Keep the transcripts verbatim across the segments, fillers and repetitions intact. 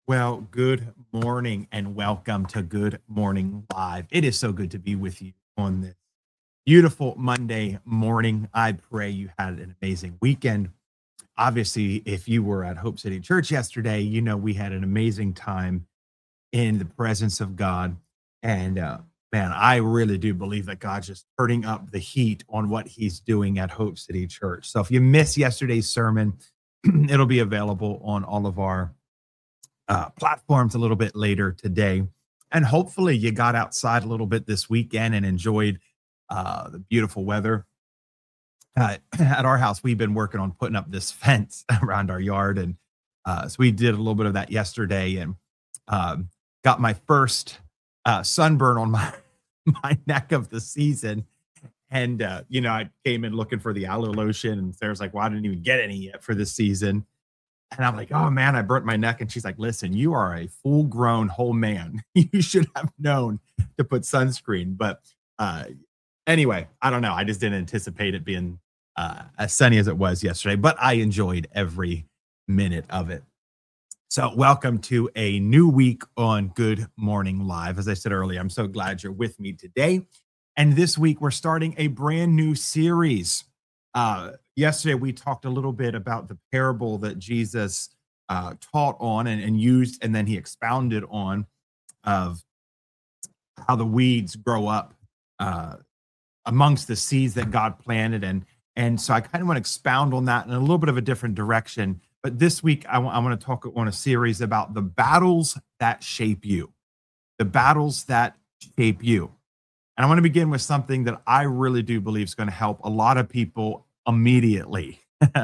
Well, good morning and welcome to Good Morning Live. It is so good to be with you on this beautiful Monday morning. I pray you had an amazing weekend. Obviously, if you were at Hope City Church yesterday, you know we had an amazing time in the presence of God. And uh, man, I really do believe that God's just turning up the heat on what he's doing at Hope City Church. So if you missed yesterday's sermon, it'll be available on all of our uh, platforms a little bit later today. And hopefully, you got outside a little bit this weekend and enjoyed uh, the beautiful weather. Uh, at our house, we've been working on putting up this fence around our yard. And uh, so we did a little bit of that yesterday and um, got my first uh, sunburn on my, my neck of the season. And, uh, you know, I came in looking for the aloe lotion, and Sarah's like, well, I didn't even get any yet for this season. And I'm like, "Oh, man, I burnt my neck." And she's like, "Listen, you are a full-grown whole man. You should have known to put sunscreen." But, uh, anyway, I don't know. I just didn't anticipate it being, uh, as sunny as it was yesterday, but I enjoyed every minute of it. So welcome to a new week on Good Morning Live. As I said earlier, I'm so glad you're with me today. And this week, we're starting a brand new series. Uh, yesterday, we talked a little bit about the parable that Jesus uh, taught on and, and used, and then he expounded on of how the weeds grow up uh, amongst the seeds that God planted. And, and so I kind of want to expound on that in a little bit of a different direction. But this week, I want to talk on a series about the battles that shape you, the battles that shape you. And I want to begin with something that I really do believe is going to help a lot of people immediately.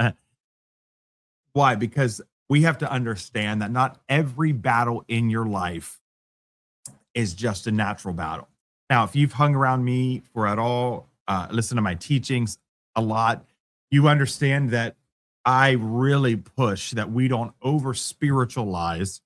Why? Because we have to understand that not every battle in your life is just a natural battle. Now, if you've hung around me for at all, uh, listen to my teachings a lot, you understand that I really push that we don't over spiritualize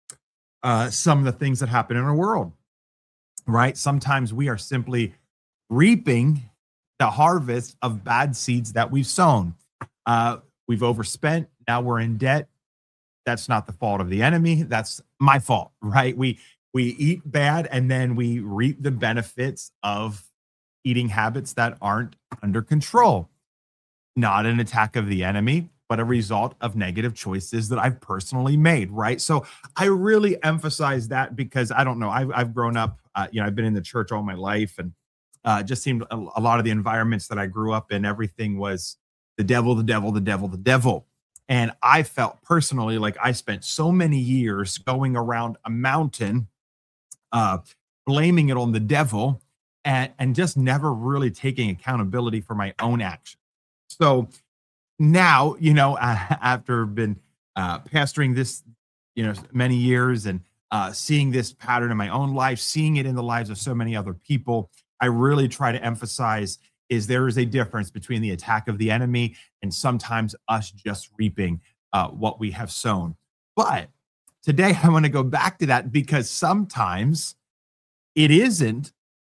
uh, some of the things that happen in our world, right? Sometimes we are simply reaping the harvest of bad seeds that we've sown. Uh, we've overspent. Now we're in debt. That's not the fault of the enemy. That's my fault, right? We we eat bad and then we reap the benefits of eating habits that aren't under control. Not an attack of the enemy, but a result of negative choices that I've personally made, right? So I really emphasize that because I don't know, I've, I've grown up, uh, you know, I've been in the church all my life, and uh, just seemed a, a lot of the environments that I grew up in, everything was the devil, the devil, the devil, the devil. And I felt personally like I spent so many years going around a mountain, uh, blaming it on the devil, and, and just never really taking accountability for my own actions. So now, you know, uh, after been uh, pastoring this, you know, many years and uh, seeing this pattern in my own life, seeing it in the lives of so many other people, I really try to emphasize is there is a difference between the attack of the enemy and sometimes us just reaping uh, what we have sown. But today I want to go back to that because sometimes it isn't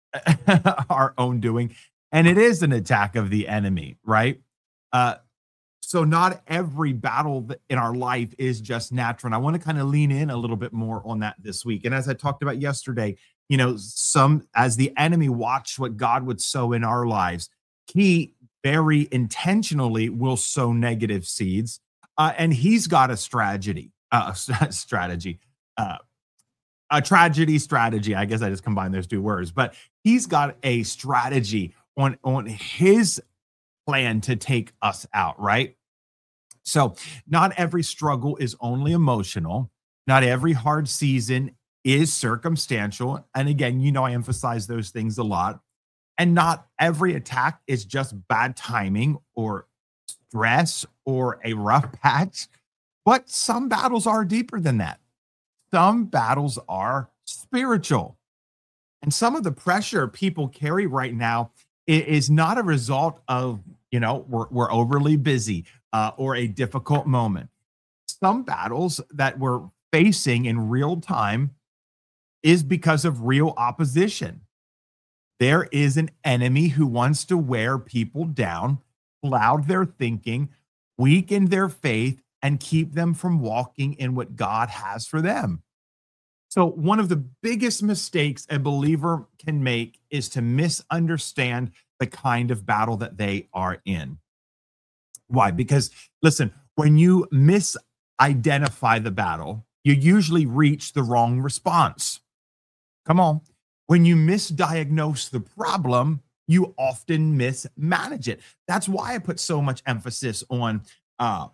our own doing and it is an attack of the enemy, right? Uh, so not every battle that- in our life is just natural. And I want to kind of lean in a little bit more on that this week. And as I talked about yesterday, you know, some as the enemy watched what God would sow in our lives, he very intentionally will sow negative seeds. Uh, and he's got a strategy, uh, strategy, uh, a tragedy strategy. I guess I just combined those two words, but he's got a strategy on, on his plan to take us out, right? So, not every struggle is only emotional. Not every hard season is circumstantial. And again, you know, I emphasize those things a lot. And not every attack is just bad timing or stress or a rough patch. But some battles are deeper than that. Some battles are spiritual. And some of the pressure people carry right now i- is not a result of, you know, we're, we're overly busy uh, or a difficult moment. Some battles that we're facing in real time is because of real opposition. There is an enemy who wants to wear people down, cloud their thinking, weaken their faith, and keep them from walking in what God has for them. So, one of the biggest mistakes a believer can make is to misunderstand the kind of battle that they are in. Why? Because, listen, when you misidentify the battle, you usually reach the wrong response. Come on. When you misdiagnose the problem, you often mismanage it. That's why I put so much emphasis on uh,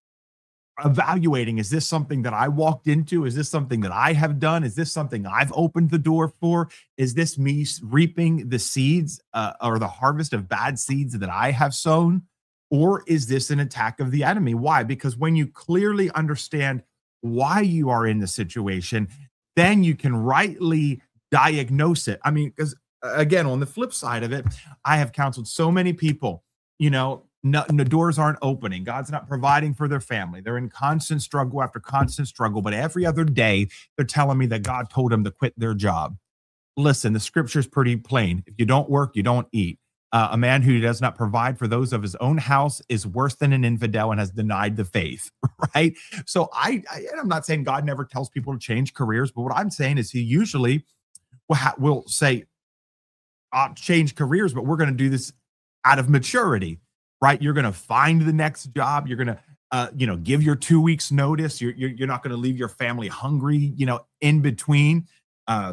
evaluating, is this something that I walked into? Is this something that I have done? Is this something I've opened the door for? Is this me reaping the seeds uh, or the harvest of bad seeds that I have sown? Or is this an attack of the enemy? Why? Because when you clearly understand why you are in the situation, then you can rightly diagnose it. I mean, because again, on the flip side of it, I have counseled so many people, you know, no, the doors aren't opening. God's not providing for their family. They're in constant struggle after constant struggle. But every other day, they're telling me that God told them to quit their job. Listen, the scripture is pretty plain. If you don't work, you don't eat. Uh, a man who does not provide for those of his own house is worse than an infidel and has denied the faith, right? So I, I I'm not saying God never tells people to change careers, but what I'm saying is he usually will, ha- will say, I'll change careers, but we're going to do this out of maturity, right? You're going to find the next job. You're going to, uh, you know, give your two weeks notice. You're, you're, you're not going to leave your family hungry, you know, in between. Uh,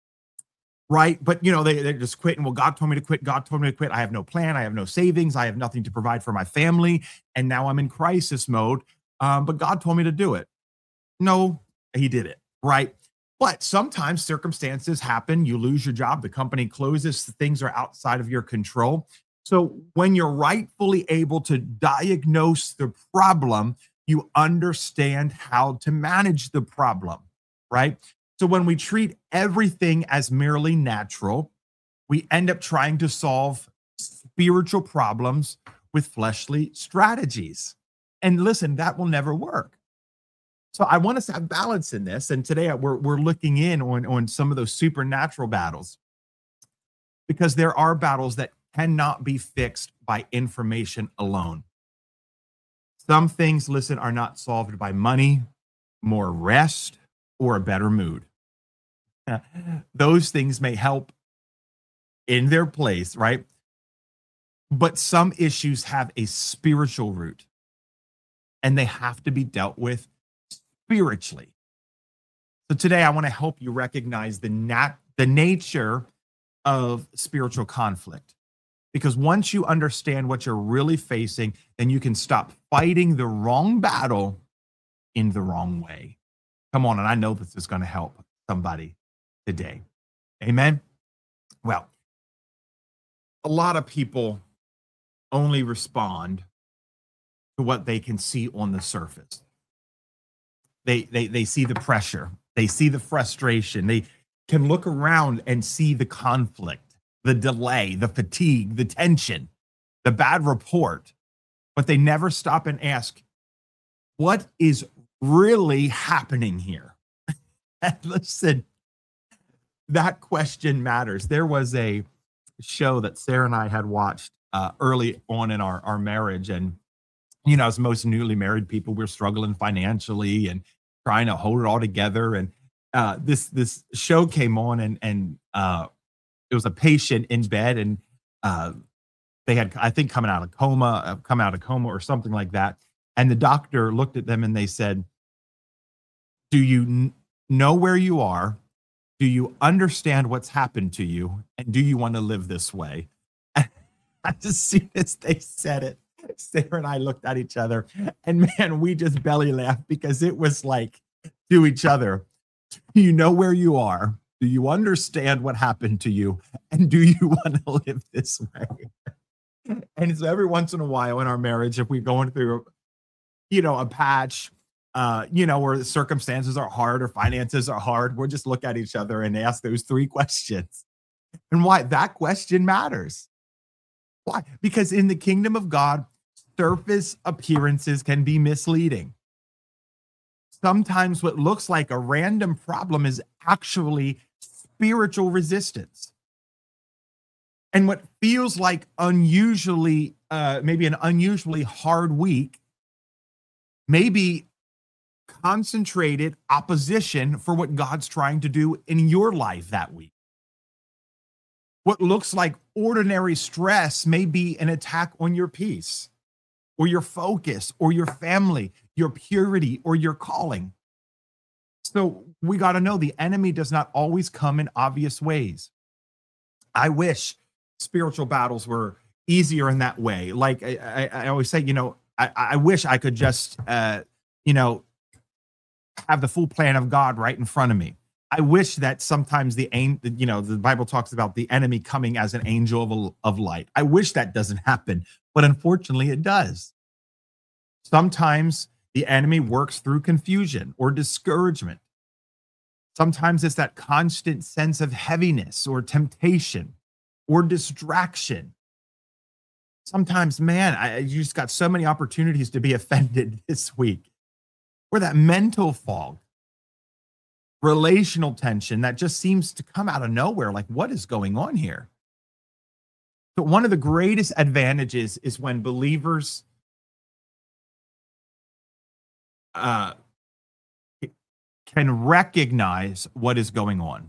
Right. But, you know, they, they're just quitting. Well, God told me to quit. God told me to quit. I have no plan. I have no savings. I have nothing to provide for my family. And now I'm in crisis mode. Um, but God told me to do it. No, he did it. Right. But sometimes circumstances happen. You lose your job. The company closes. Things are outside of your control. So when you're rightfully able to diagnose the problem, you understand how to manage the problem. Right. So when we treat everything as merely natural, we end up trying to solve spiritual problems with fleshly strategies. And listen, that will never work. So I want us to have balance in this. And today we're, we're looking in on, on some of those supernatural battles, because there are battles that cannot be fixed by information alone. Some things, listen, are not solved by money, more rest, or a better mood. Those things may help in their place, right? But some issues have a spiritual root and they have to be dealt with spiritually. So today I want to help you recognize the nat- the nature of spiritual conflict. Because once you understand what you're really facing, then you can stop fighting the wrong battle in the wrong way. Come on, and I know this is going to help somebody today. Amen. Well, a lot of people only respond to what they can see on the surface. They they they see the pressure, they see the frustration, they can look around and see the conflict, the delay, the fatigue, the tension, the bad report, but they never stop and ask, what is really happening here? And listen, that question matters. There was a show that Sarah and I had watched uh, early on in our, our marriage. And, you know, as most newly married people, we're struggling financially and trying to hold it all together. And uh, this this show came on, and and uh, it was a patient in bed, and uh, they had, I think, coming out of coma, uh, come out of coma or something like that. And the doctor looked at them and they said, do you n- know where you are? Do you understand what's happened to you? And do you want to live this way? And as soon as they said it, Sarah and I looked at each other, and man, we just belly laughed, because it was like to each other, do you know where you are? Do you understand what happened to you? And do you want to live this way? And so every once in a while in our marriage, if we're going through, you know, a patch, uh, you know, where the circumstances are hard or finances are hard, we'll just look at each other and ask those three questions. And why that question matters. Why? Because in the kingdom of God, surface appearances can be misleading. Sometimes what looks like a random problem is actually spiritual resistance. And what feels like unusually, uh, maybe an unusually hard week maybe concentrated opposition for what God's trying to do in your life that week. What looks like ordinary stress may be an attack on your peace, or your focus, or your family, your purity, or your calling. So we got to know the enemy does not always come in obvious ways. I wish spiritual battles were easier in that way. Like I, I, I always say, you know, I, I wish I could just, uh, you know, have the full plan of God right in front of me. I wish that sometimes the aim, you know, the Bible talks about the enemy coming as an angel of, of light. I wish that doesn't happen, but unfortunately it does. Sometimes the enemy works through confusion or discouragement. Sometimes it's that constant sense of heaviness or temptation or distraction. Sometimes, man, I, you just got so many opportunities to be offended this week. Or that mental fog, relational tension that just seems to come out of nowhere. Like, what is going on here? So one of the greatest advantages is when believers uh, can recognize what is going on.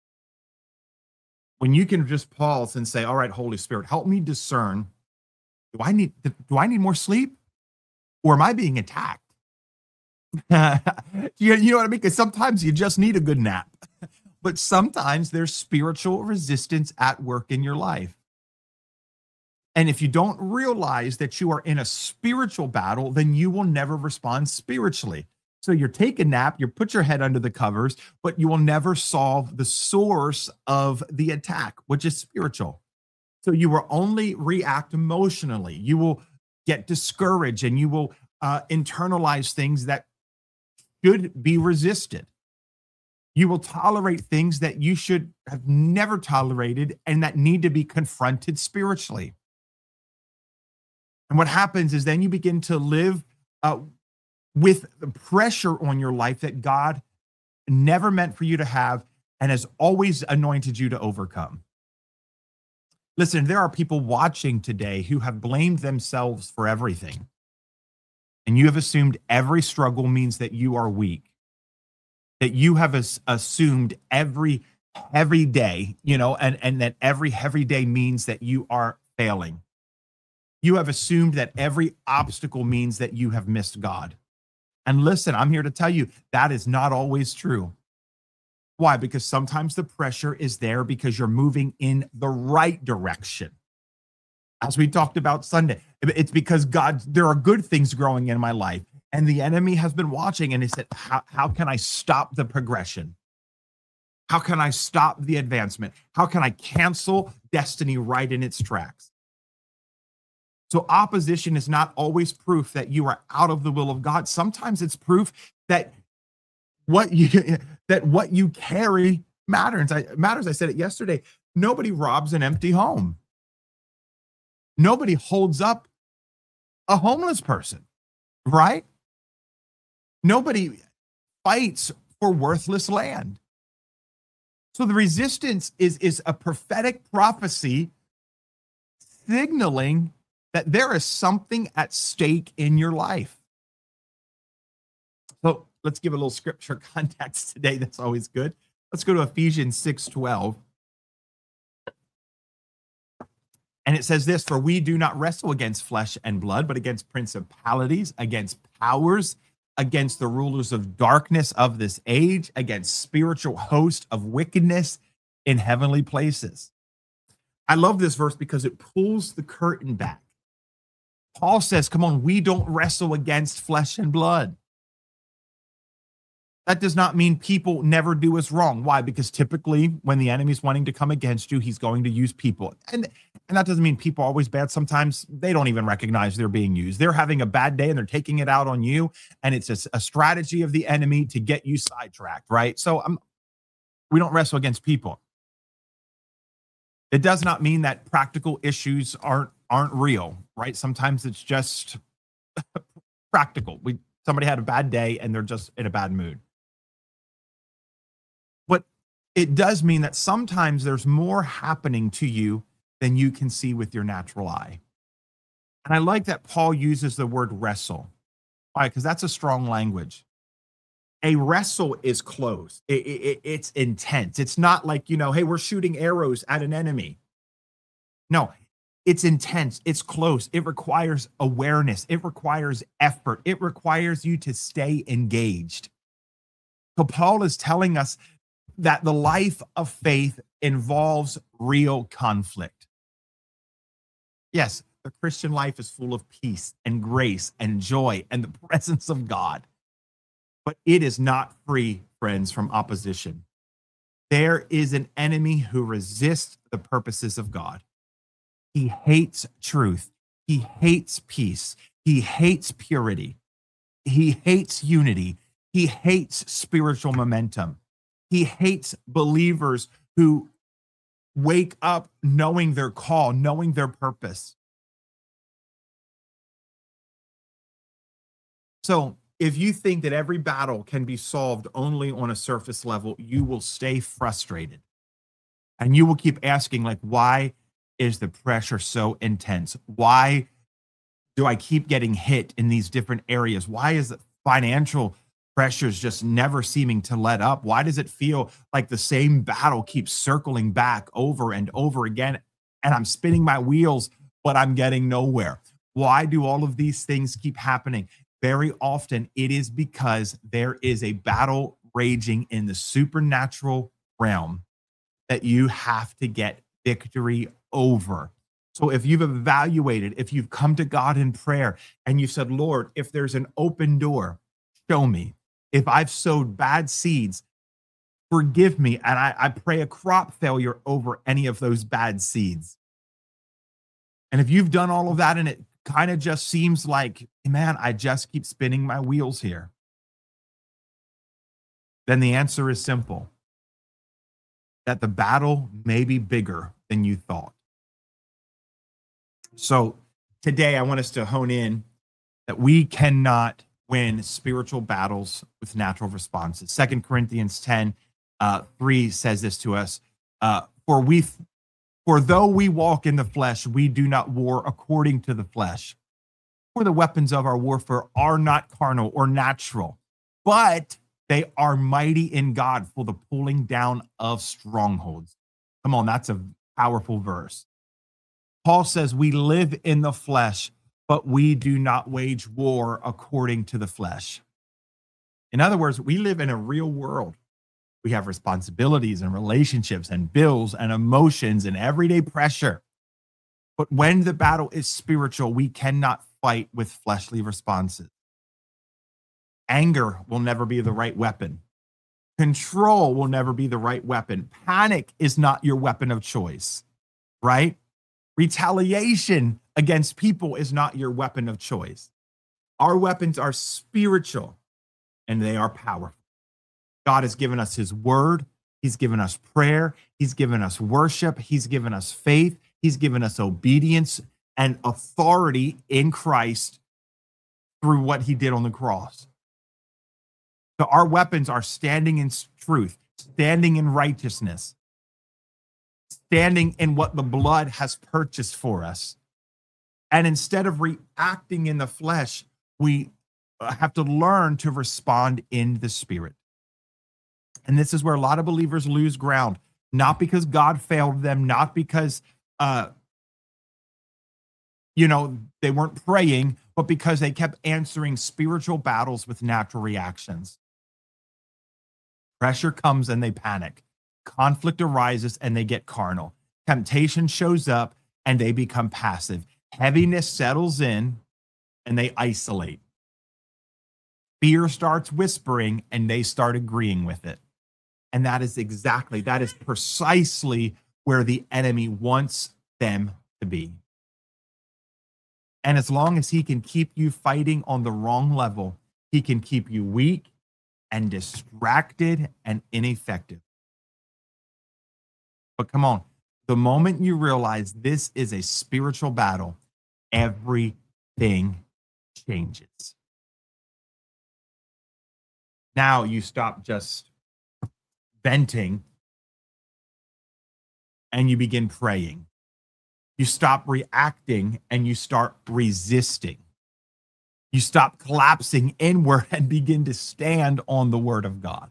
When you can just pause and say, all right, Holy Spirit, help me discern. Do I need, do I need more sleep? Or am I being attacked? you, you know what I mean? Because sometimes you just need a good nap. But sometimes there's spiritual resistance at work in your life. And if you don't realize that you are in a spiritual battle, then you will never respond spiritually. So you take a nap, you put your head under the covers, but you will never solve the source of the attack, which is spiritual. So you will only react emotionally. You will get discouraged and you will uh, internalize things that should be resisted. You will tolerate things that you should have never tolerated and that need to be confronted spiritually. And what happens is then you begin to live uh, with the pressure on your life that God never meant for you to have and has always anointed you to overcome. Listen, there are people watching today who have blamed themselves for everything. And you have assumed every struggle means that you are weak, that you have as- assumed every every day, you know, and, and that every every day means that you are failing. You have assumed that every obstacle means that you have missed God. And listen, I'm here to tell you that is not always true. Why? Because sometimes the pressure is there because you're moving in the right direction. As we talked about Sunday, it's because God, there are good things growing in my life. And the enemy has been watching and he said, how, how can I stop the progression? How can I stop the advancement? How can I cancel destiny right in its tracks? So opposition is not always proof that you are out of the will of God. Sometimes it's proof that what you that what you carry matters. I, matters. I said it yesterday. Nobody robs an empty home. Nobody holds up a homeless person, right? Nobody fights for worthless land. So the resistance is, is a prophetic prophecy signaling that there is something at stake in your life. So let's give a little scripture context today. That's always good. Let's go to Ephesians six twelve. And it says this, for we do not wrestle against flesh and blood, but against principalities, against powers, against the rulers of darkness of this age, against spiritual hosts of wickedness in heavenly places. I love this verse because it pulls the curtain back. Paul says, come on, we don't wrestle against flesh and blood. That does not mean people never do us wrong. Why? Because typically when the enemy's wanting to come against you, he's going to use people. And, and that doesn't mean people are always bad. Sometimes they don't even recognize they're being used. They're having a bad day and they're taking it out on you. And it's a, a strategy of the enemy to get you sidetracked, right? So um, we don't wrestle against people. It does not mean that practical issues aren't aren't real, right? Sometimes it's just practical. We somebody had a bad day and they're just in a bad mood. But it does mean that sometimes there's more happening to you than you can see with your natural eye. And I like that Paul uses the word wrestle. Why? Because that's a strong language. A wrestle is close. It, it, it's intense. It's not like, you know, hey, we're shooting arrows at an enemy. No, it's intense. It's close. It requires awareness. It requires effort. It requires you to stay engaged. So Paul is telling us that the life of faith involves real conflict. Yes, the Christian life is full of peace and grace and joy and the presence of God, but it is not free, friends, from opposition. There is an enemy who resists the purposes of God. He hates truth. He hates peace. He hates purity. He hates unity. He hates spiritual momentum. He hates believers who wake up knowing their call, knowing their purpose. So if you think that every battle can be solved only on a surface level, you will stay frustrated. And you will keep asking, like, why is the pressure so intense? Why do I keep getting hit in these different areas? Why is the financial pressures just never seeming to let up? Why does it feel like the same battle keeps circling back over and over again? And I'm spinning my wheels, but I'm getting nowhere. Why do all of these things keep happening? Very often it is because there is a battle raging in the supernatural realm that you have to get victory over. So if you've evaluated, if you've come to God in prayer and you said, Lord, if there's an open door, show me. If I've sowed bad seeds, forgive me. And I, I pray a crop failure over any of those bad seeds. And if you've done all of that and it kind of just seems like, man, I just keep spinning my wheels here, then the answer is simple, that the battle may be bigger than you thought. So today I want us to hone in that we cannot win spiritual battles with natural responses. Second Corinthians ten, uh, three says this to us, uh, for we, for though we walk in the flesh, we do not war according to the flesh. For the weapons of our warfare are not carnal or natural, but they are mighty in God for the pulling down of strongholds. Come on, that's a powerful verse. Paul says we live in the flesh, but we do not wage war according to the flesh. In other words, we live in a real world. We have responsibilities and relationships and bills and emotions and everyday pressure. But when the battle is spiritual, we cannot fight with fleshly responses. Anger will never be the right weapon. Control will never be the right weapon. Panic is not your weapon of choice, right? Retaliation against people is not your weapon of choice. Our weapons are spiritual and they are powerful. God has given us his word. He's given us prayer. He's given us worship. He's given us faith. He's given us obedience and authority in Christ through what he did on the cross. So our weapons are standing in truth, standing in righteousness, standing in what the blood has purchased for us. And instead of reacting in the flesh, we have to learn to respond in the spirit. And this is where a lot of believers lose ground, not because God failed them, not because, uh, you know, they weren't praying, but because they kept answering spiritual battles with natural reactions. Pressure comes and they panic. Conflict arises and they get carnal. Temptation shows up and they become passive. Heaviness settles in and they isolate. Fear starts whispering and they start agreeing with it. And that is exactly, that is precisely where the enemy wants them to be. And as long as he can keep you fighting on the wrong level, he can keep you weak and distracted and ineffective. But come on, the moment you realize this is a spiritual battle, everything changes. Now you stop just venting and you begin praying. You stop reacting and you start resisting. You stop collapsing inward and begin to stand on the word of God.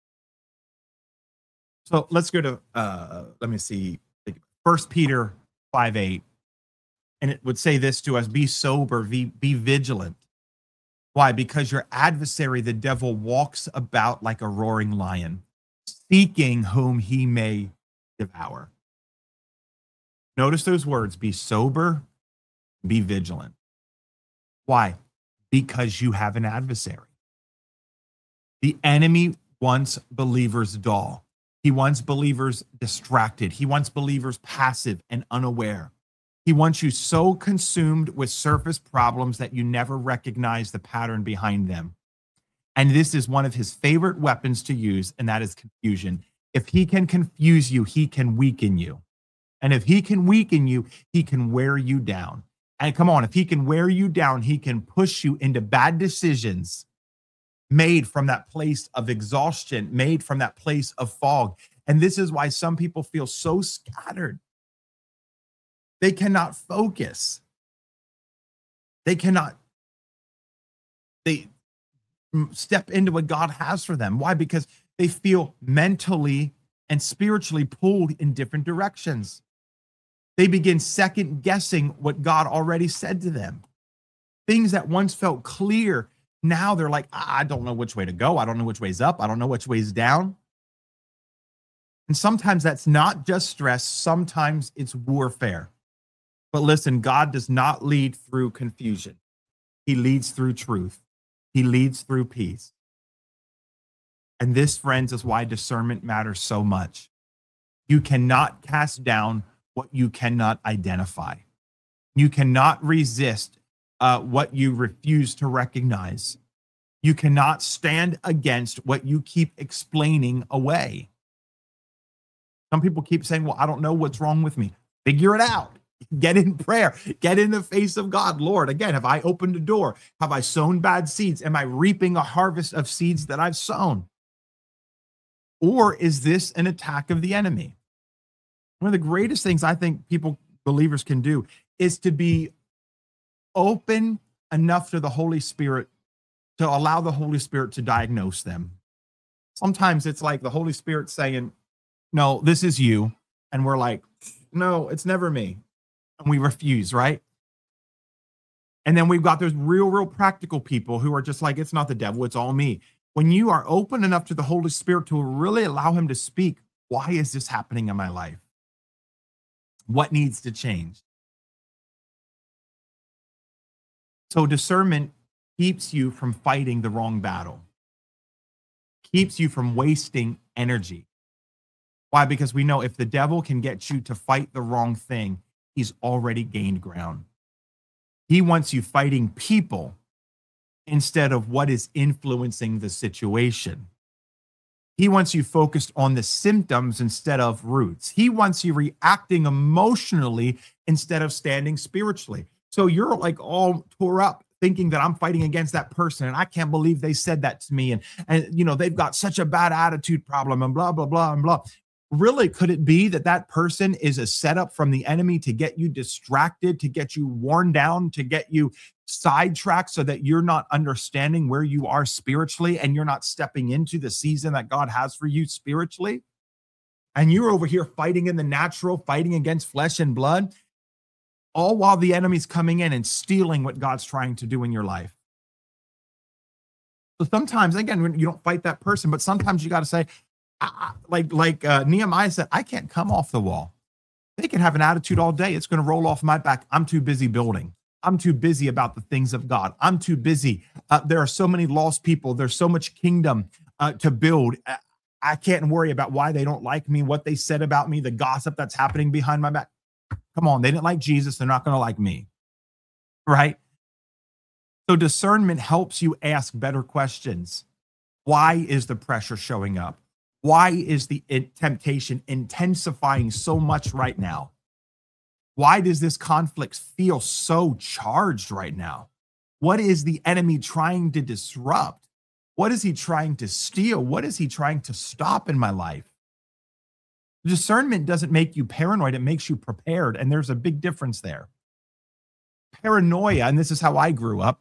So let's go to, uh, let me see, First Peter five eight. And it would say this to us: be sober, be, be vigilant. Why? Because your adversary, the devil, walks about like a roaring lion, seeking whom he may devour. Notice those words: be sober, be vigilant. Why? Because you have an adversary. The enemy wants believers dull. He wants believers distracted. He wants believers passive and unaware. He wants you so consumed with surface problems that you never recognize the pattern behind them. And this is one of his favorite weapons to use, and that is confusion. If he can confuse you, he can weaken you. And if he can weaken you, he can wear you down. And come on, if he can wear you down, he can push you into bad decisions made from that place of exhaustion, made from that place of fog. And this is why some people feel so scattered. They cannot focus. They cannot they step into what God has for them. Why? Because they feel mentally and spiritually pulled in different directions. They begin second guessing what God already said to them. Things that once felt clear, now they're like, I don't know which way to go. I don't know which way's up. I don't know which way's down. And sometimes that's not just stress. Sometimes it's warfare. But listen, God does not lead through confusion. He leads through truth. He leads through peace. And this, friends, is why discernment matters so much. You cannot cast down what you cannot identify. You cannot resist uh, what you refuse to recognize. You cannot stand against what you keep explaining away. Some people keep saying, well, I don't know what's wrong with me. Figure it out. Get in prayer. Get in the face of God. Lord, again, have I opened a door? Have I sown bad seeds? Am I reaping a harvest of seeds that I've sown? Or is this an attack of the enemy? One of the greatest things I think people, believers, can do is to be open enough to the Holy Spirit to allow the Holy Spirit to diagnose them. Sometimes it's like the Holy Spirit saying, no, this is you. And we're like, no, it's never me. And we refuse, right? And then we've got those real, real practical people who are just like, it's not the devil, it's all me. When you are open enough to the Holy Spirit to really allow him to speak, why is this happening in my life? What needs to change? So discernment keeps you from fighting the wrong battle, keeps you from wasting energy. Why? Because we know if the devil can get you to fight the wrong thing, he's already gained ground. He wants you fighting people instead of what is influencing the situation. He wants you focused on the symptoms instead of roots. He wants you reacting emotionally instead of standing spiritually. So you're like all tore up thinking that I'm fighting against that person and I can't believe they said that to me. And, and you know, they've got such a bad attitude problem and blah, blah, blah, and blah. Really, could it be that that person is a setup from the enemy to get you distracted, to get you worn down, to get you sidetracked so that you're not understanding where you are spiritually and you're not stepping into the season that God has for you spiritually? And you're over here fighting in the natural, fighting against flesh and blood, all while the enemy's coming in and stealing what God's trying to do in your life. So sometimes, again, you don't fight that person, but sometimes you got to say, I, like like uh, Nehemiah said, I can't come off the wall. They can have an attitude all day. It's going to roll off my back. I'm too busy building. I'm too busy about the things of God. I'm too busy. Uh, there are so many lost people. There's so much kingdom uh, to build. I, I can't worry about why they don't like me, what they said about me, the gossip that's happening behind my back. Come on, they didn't like Jesus. They're not going to like me, right? So discernment helps you ask better questions. Why is the pressure showing up? Why is the temptation intensifying so much right now? Why does this conflict feel so charged right now? What is the enemy trying to disrupt? What is he trying to steal? What is he trying to stop in my life? Discernment doesn't make you paranoid. It makes you prepared. And there's a big difference there. Paranoia, and this is how I grew up,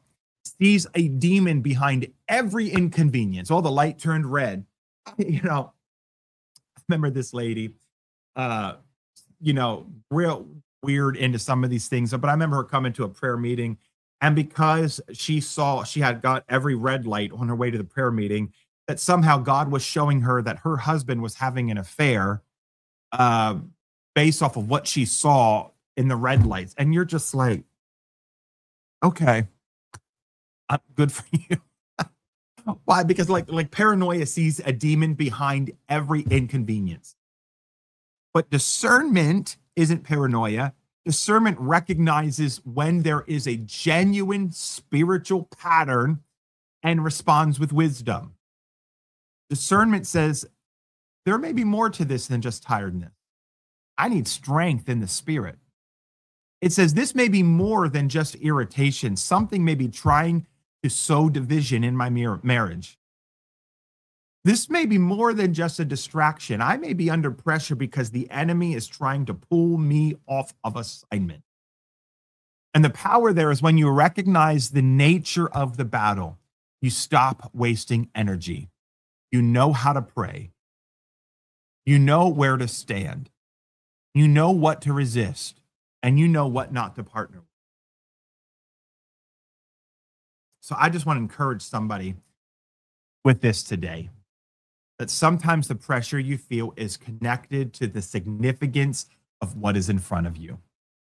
sees a demon behind every inconvenience. All the light turned red. You know, I remember this lady, uh, you know, real weird into some of these things. But I remember her coming to a prayer meeting, and because she saw she had got every red light on her way to the prayer meeting, that somehow God was showing her that her husband was having an affair, uh, based off of what she saw in the red lights. And you're just like, okay, I'm good for you. Why? Because like like paranoia sees a demon behind every inconvenience. But discernment isn't paranoia. Discernment recognizes when there is a genuine spiritual pattern and responds with wisdom. Discernment says there may be more to this than just tiredness. I need strength in the spirit. It says this may be more than just irritation. Something may be trying to sow division in my marriage. This may be more than just a distraction. I may be under pressure because the enemy is trying to pull me off of assignment. And the power there is when you recognize the nature of the battle, you stop wasting energy. You know how to pray. You know where to stand. You know what to resist. And you know what not to partner with. So I just want to encourage somebody with this today, that sometimes the pressure you feel is connected to the significance of what is in front of you.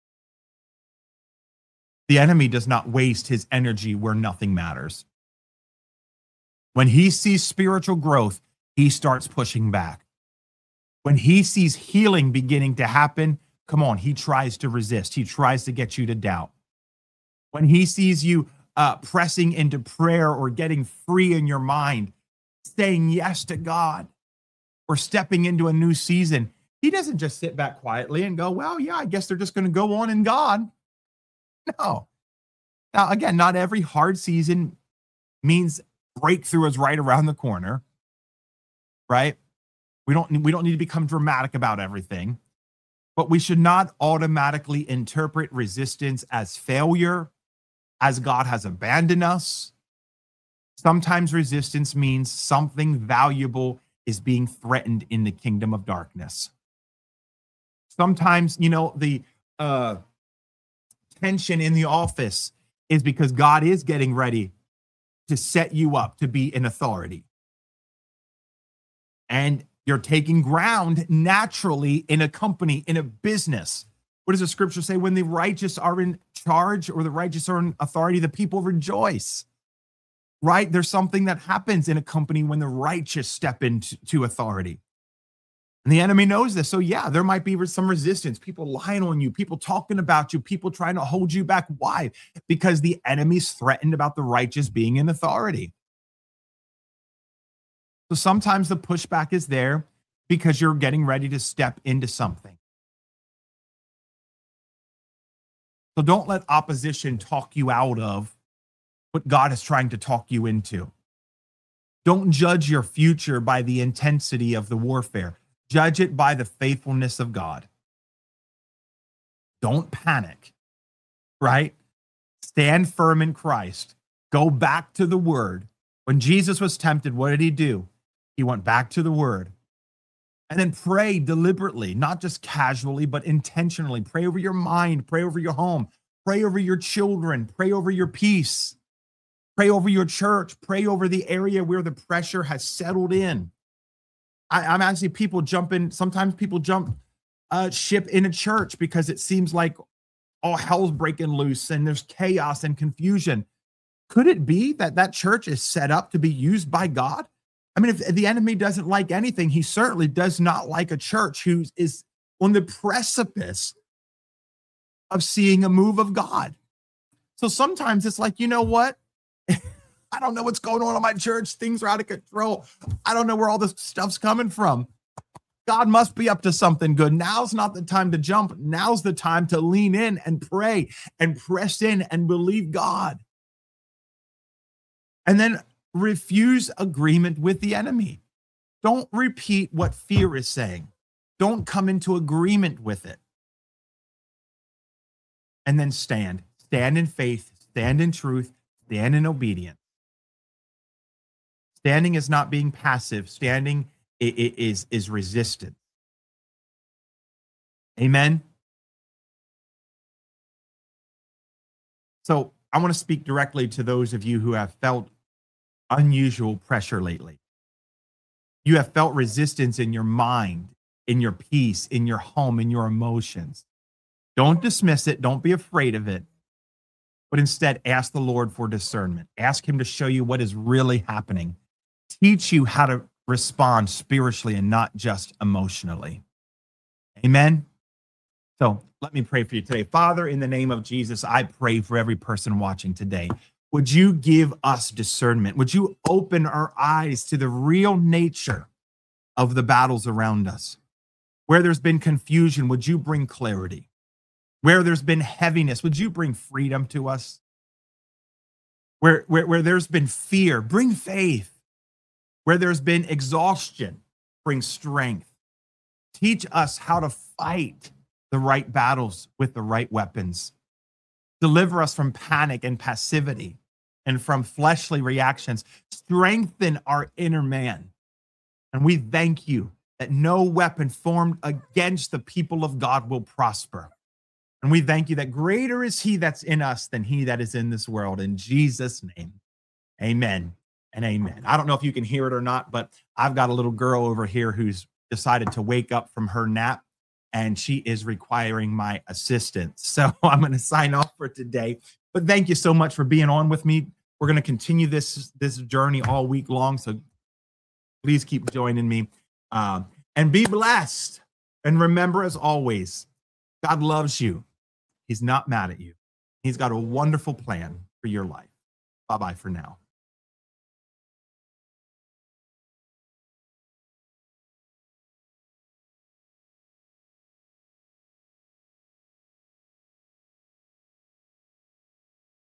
The enemy does not waste his energy where nothing matters. When he sees spiritual growth, he starts pushing back. When he sees healing beginning to happen, come on, he tries to resist. He tries to get you to doubt. When he sees you uh, pressing into prayer or getting free in your mind, saying yes to God, or stepping into a new season, he doesn't just sit back quietly and go, well, yeah, I guess they're just going to go on in God. No. Now, again, not every hard season means breakthrough is right around the corner, right? We don't, we don't need to become dramatic about everything, but we should not automatically interpret resistance as failure, as God has abandoned us. Sometimes resistance means something valuable is being threatened in the kingdom of darkness. Sometimes, you know, the uh, tension in the office is because God is getting ready to set you up to be in authority. And you're taking ground naturally in a company, in a business. What does the scripture say? When the righteous are in charge or the righteous are in authority, the people rejoice. Right? There's something that happens in a company when the righteous step into to authority. And the enemy knows this. So yeah, there might be some resistance, people lying on you, people talking about you, people trying to hold you back. Why? Because the enemy's threatened about the righteous being in authority. So sometimes the pushback is there because you're getting ready to step into something. So don't let opposition talk you out of what God is trying to talk you into. Don't judge your future by the intensity of the warfare. Judge it by the faithfulness of God. Don't panic, right? Stand firm in Christ. Go back to the word. When Jesus was tempted, what did he do? He went back to the word. And then pray deliberately, not just casually, but intentionally. Pray over your mind, pray over your home, pray over your children, pray over your peace. Pray over your church. Pray over the area where the pressure has settled in. I, I'm actually people jumping. Sometimes people jump uh, ship in a church because it seems like all hell's breaking loose and there's chaos and confusion. Could it be that that church is set up to be used by God? I mean, if the enemy doesn't like anything, he certainly does not like a church who is on the precipice of seeing a move of God. So sometimes it's like, you know what? I don't know what's going on in my church. Things are out of control. I don't know where all this stuff's coming from. God must be up to something good. Now's not the time to jump. Now's the time to lean in and pray and press in and believe God. And then refuse agreement with the enemy. Don't repeat what fear is saying. Don't come into agreement with it. And then stand. Stand in faith. Stand in truth. Stand in obedience. Standing is not being passive. Standing i- i- is, is resistance. Amen. So I want to speak directly to those of you who have felt unusual pressure lately. You have felt resistance in your mind, in your peace, in your home, in your emotions. Don't dismiss it. Don't be afraid of it. But instead, ask the Lord for discernment. Ask Him to show you what is really happening. Teach you how to respond spiritually and not just emotionally. Amen. So let me pray for you today. Father, in the name of Jesus, I pray for every person watching today. Would you give us discernment? Would you open our eyes to the real nature of the battles around us? Where there's been confusion, would you bring clarity? Where there's been heaviness, would you bring freedom to us? Where, where, where there's been fear, bring faith. Where there's been exhaustion, bring strength. Teach us how to fight the right battles with the right weapons. Deliver us from panic and passivity and from fleshly reactions. Strengthen our inner man. And we thank you that no weapon formed against the people of God will prosper. And we thank you that greater is he that's in us than he that is in this world. In Jesus' name, amen and amen. I don't know if you can hear it or not, but I've got a little girl over here who's decided to wake up from her nap, and she is requiring my assistance. So I'm going to sign off for today. But thank you so much for being on with me. We're going to continue this, this journey all week long. So please keep joining me um, and be blessed. And remember, as always, God loves you. He's not mad at you. He's got a wonderful plan for your life. Bye-bye for now.